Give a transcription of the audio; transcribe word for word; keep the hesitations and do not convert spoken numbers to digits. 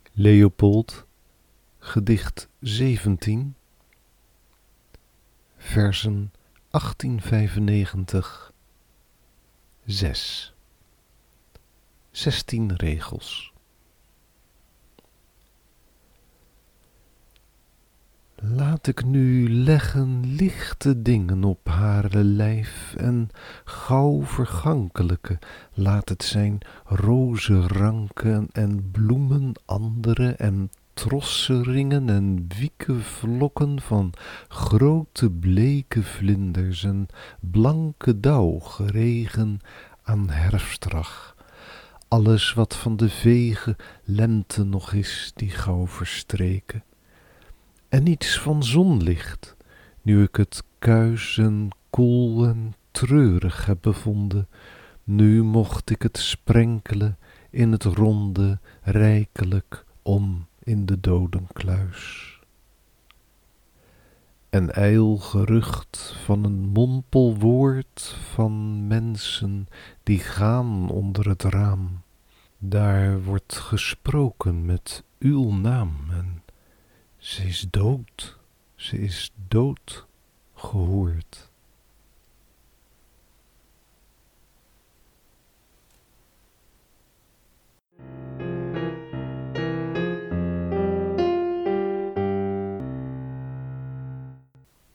Leopold, gedicht zeventien, versen achttien vijfennegentig, zes. Zestien regels. Laat ik nu leggen lichte dingen op hare lijf en gauw vergankelijke, laat het zijn rozenranken en bloemen andere en trosseringen en wieke vlokken van grote bleke vlinders en blanke dauw geregen aan herfstrag. Alles wat van de vege lente nog is, die gauw verstreken. En iets van zonlicht, nu ik het kuis en koel en treurig heb bevonden, nu mocht ik het sprenkelen in het ronde rijkelijk om in de dodenkluis. En ijl gerucht van een mompelwoord van mensen die gaan onder het raam, daar wordt gesproken met uw naam en ze is dood, ze is dood gehoord.